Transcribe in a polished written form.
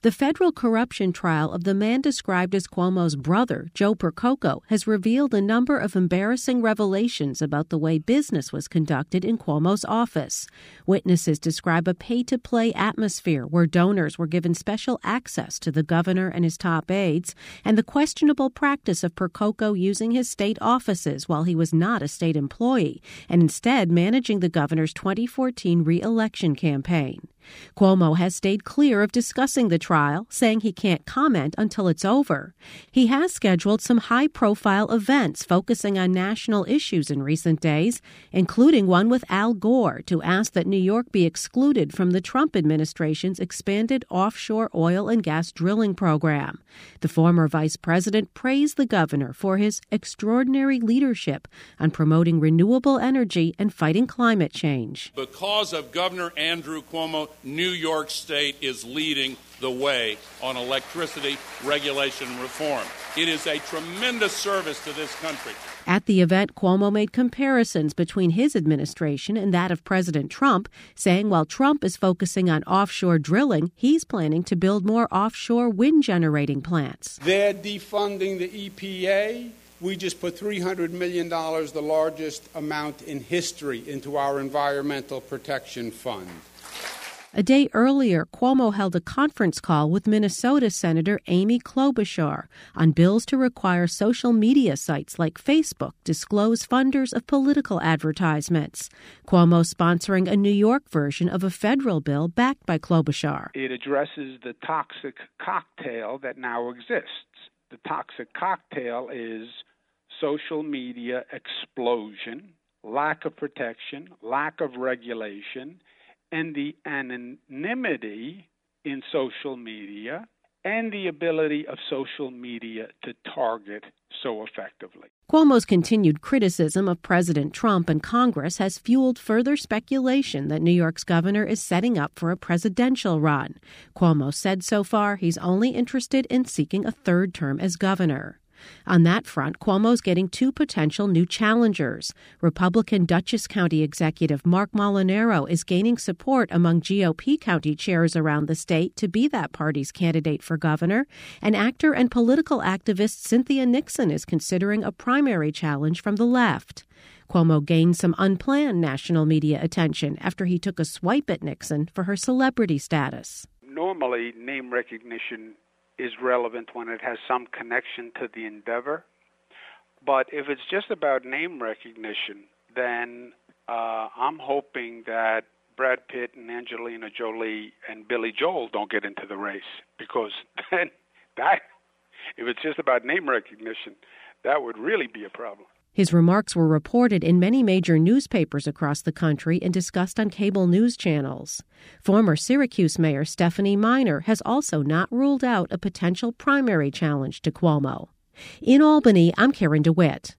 The federal corruption trial of the man described as Cuomo's brother, Joe Percoco, has revealed a number of embarrassing revelations about the way business was conducted in Cuomo's office. Witnesses describe a pay-to-play atmosphere where donors were given special access to the governor and his top aides, and the questionable practice of Percoco using his state offices while he was not a state employee, and instead managing the governor's 2014 re-election campaign. Cuomo has stayed clear of discussing the trial, saying he can't comment until it's over. He has scheduled some high-profile events focusing on national issues in recent days, including one with Al Gore to ask that New York be excluded from the Trump administration's expanded offshore oil and gas drilling program. The former vice president praised the governor for his extraordinary leadership on promoting renewable energy and fighting climate change. Because of Governor Andrew Cuomo, New York State is leading the way on electricity regulation reform. It is a tremendous service to this country. At the event, Cuomo made comparisons between his administration and that of President Trump, saying while Trump is focusing on offshore drilling, he's planning to build more offshore wind-generating plants. They're defunding the EPA. We just put $300 million, the largest amount in history, into our Environmental Protection Fund. A day earlier, Cuomo held a conference call with Minnesota Senator Amy Klobuchar on bills to require social media sites like Facebook disclose funders of political advertisements. Cuomo sponsoring a New York version of a federal bill backed by Klobuchar. It addresses the toxic cocktail that now exists. The toxic cocktail is social media explosion, lack of protection, lack of regulation, and the anonymity in social media, and the ability of social media to target so effectively. Cuomo's continued criticism of President Trump and Congress has fueled further speculation that New York's governor is setting up for a presidential run. Cuomo said so far he's only interested in seeking a third term as governor. On that front, Cuomo's getting two potential new challengers. Republican Dutchess County executive Mark Molinaro is gaining support among GOP county chairs around the state to be that party's candidate for governor, and actor and political activist Cynthia Nixon is considering a primary challenge from the left. Cuomo gained some unplanned national media attention after he took a swipe at Nixon for her celebrity status. Normally, name recognition is relevant when it has some connection to the endeavor. But if it's just about name recognition, then I'm hoping that Brad Pitt and Angelina Jolie and Billy Joel don't get into the race, because then if it's just about name recognition, that would really be a problem. His remarks were reported in many major newspapers across the country and discussed on cable news channels. Former Syracuse Mayor Stephanie Miner has also not ruled out a potential primary challenge to Cuomo. In Albany, I'm Karen DeWitt.